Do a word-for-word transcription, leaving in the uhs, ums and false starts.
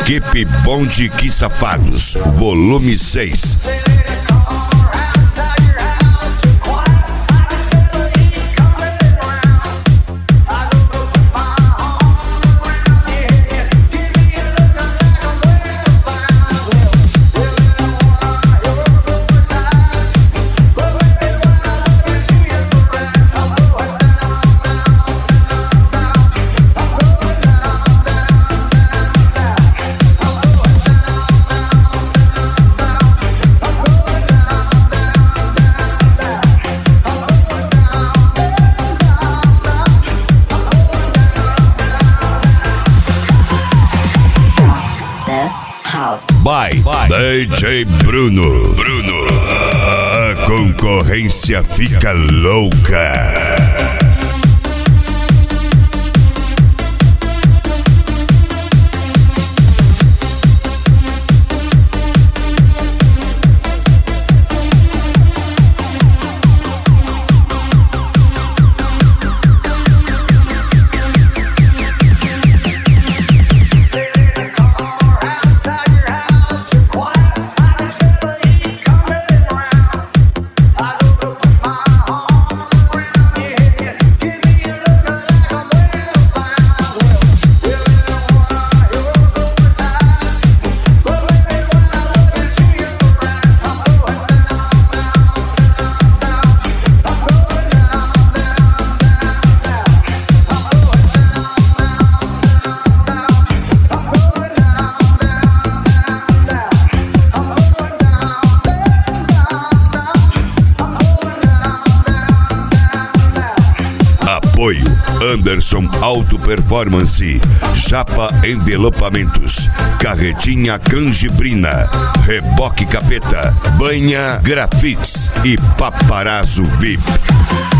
Equipe Bonde Que Safados, volume seis. By, By D J Bruno. Bruno. A concorrência fica louca. Apoio Anderson Auto Performance, Japa Envelopamentos, Carretinha Canjibrina, Reboque Capeta, Banha Grafits e Paparazzo V I P.